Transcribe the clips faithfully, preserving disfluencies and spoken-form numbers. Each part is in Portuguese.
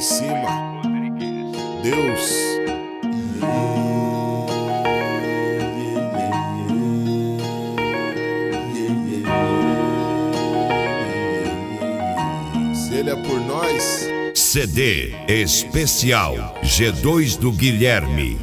cima. Deus. Se ele é por nós. C D especial G dois do Guilherme.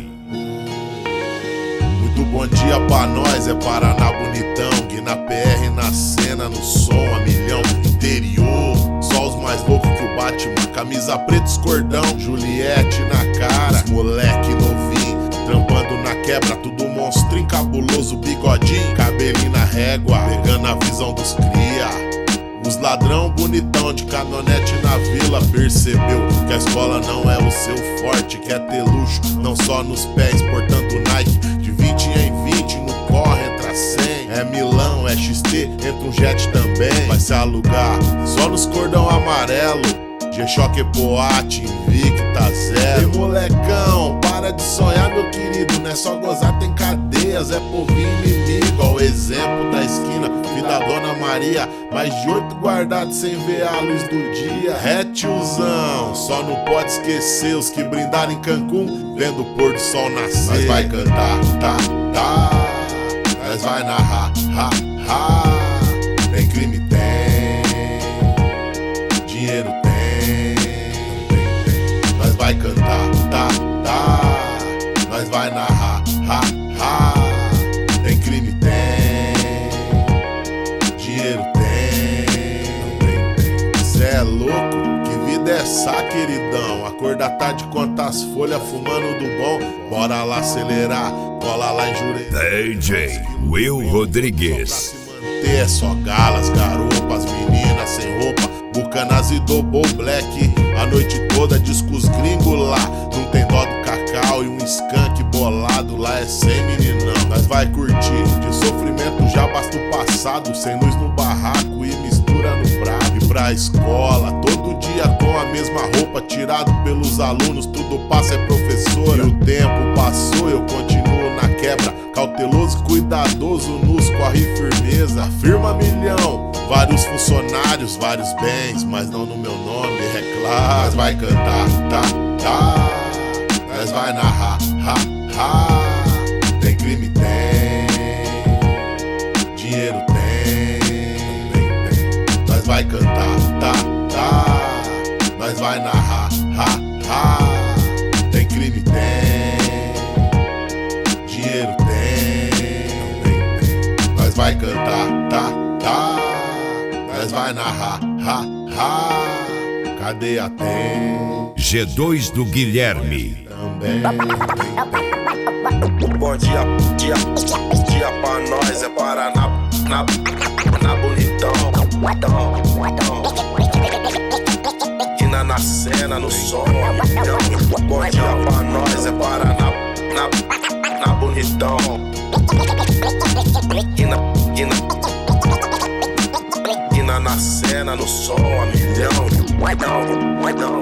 Muito bom dia pra nós, é Paraná bonitão. Guiná P R na cena, no som a milhão. Interior, só os mais loucos que o Batman. Camisa preta, os cordão, Juliette na cara. Os moleque novinho, trampando na quebra. Tudo monstrinho, cabuloso, bigodinho. Cabelinho na régua, pegando a visão dos cria. Os ladrão bonitão de canonete na vila percebeu que a escola não é o seu forte, quer ter luxo, não só nos pés, portando Nike de vinte em vinte, no corre entra cem. É Milão, é X T, entra um jet também. Vai se alugar só nos cordão amarelo, G-Shock, boate, Invicta, zero. Ei molecão, para de sonhar meu querido, não é só gozar, tem cadeias, é povinho inimigo. Ó o exemplo da esquina, vida Dona Maria, mais de oito guardados sem ver a luz do dia. É tiozão, só não pode esquecer os que brindaram em Cancún, vendo o pôr do sol nascer. Nós vai cantar, tá, tá, nós vai narrar, ha, ha. Tem crime, tem, dinheiro tem, nós vai cantar, tá, tá, nós vai narrar, ha, ha. Tem crime, tem, dinheiro tem. Cê é louco? Que vida é essa, queridão? Cor da tarde, quantas folhas fumando do bom. Bora lá acelerar, cola lá em Jurerê. D J Will Rodrigues. É só galas, garopas, meninas sem roupa, bucanas e double black. A noite toda discos gringo lá. Não tem dó do cacau e um skunk bolado. Lá é sem meninão, nós vai curtir. De sofrimento já basta o passado. Sem luz no barraco e mistura no prato. E pra escola, todo dia com a mesma roupa. Tirado pelos alunos, tudo passa, é professora. E o tempo passou, eu continuo na quebra. Cauteloso, cuidadoso, nos corre firmeza. Firma milhão, vários funcionários, vários bens, mas não no meu nome, é claro. Nós vai cantar, tá, tá, nós vai narrar, ha, ha. Tem crime, tem, dinheiro tem, nós vai cantar, tá, tá, nós vai narrar, ha, ha. Tem crime, tem, dinheiro tem. Nós vai cantar, tá, tá, nós vai narrar, ha, ha. Cadeia tem. G dois do Guilherme. Também. Bom dia, dia, dia pra nós, é Paraná, na, na bonitão. Guiná na cena, no som, a milhão. Bom dia pra nós, é Paraná, na, na bonitão. Guiná, Guiná, Guiná na cena, no som, a milhão.